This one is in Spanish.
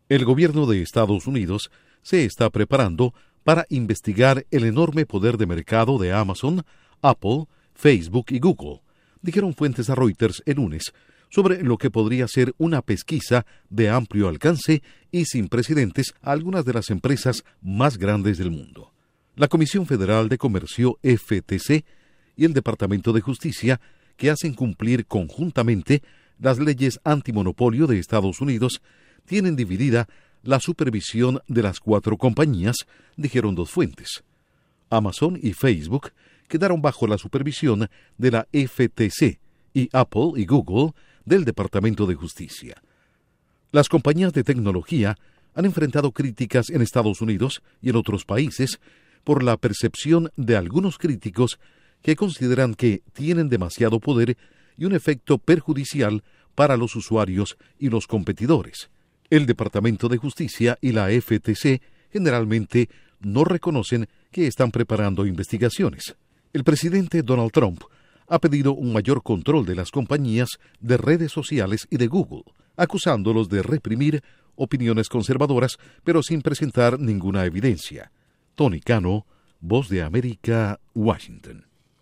El gobierno de Estados Unidos se está preparando para investigar el enorme poder de mercado de Amazon, Apple, Facebook y Google, dijeron fuentes a Reuters el lunes, sobre lo que podría ser una pesquisa de amplio alcance y sin precedentes a algunas de las empresas más grandes del mundo. La Comisión Federal de Comercio, FTC, y el Departamento de Justicia, que hacen cumplir conjuntamente las leyes antimonopolio de Estados Unidos, tienen dividida la supervisión de las 4 compañías, dijeron 2 fuentes. Amazon y Facebook quedaron bajo la supervisión de la FTC y Apple y Google del Departamento de Justicia. Las compañías de tecnología han enfrentado críticas en Estados Unidos y en otros países por la percepción de algunos críticos que consideran que tienen demasiado poder y un efecto perjudicial para los usuarios y los competidores. El Departamento de Justicia y la FTC generalmente no reconocen que están preparando investigaciones. El presidente Donald Trump ha pedido un mayor control de las compañías de redes sociales y de Google, acusándolos de reprimir opiniones conservadoras, pero sin presentar ninguna evidencia. Tony Cano, Voz de América, Washington.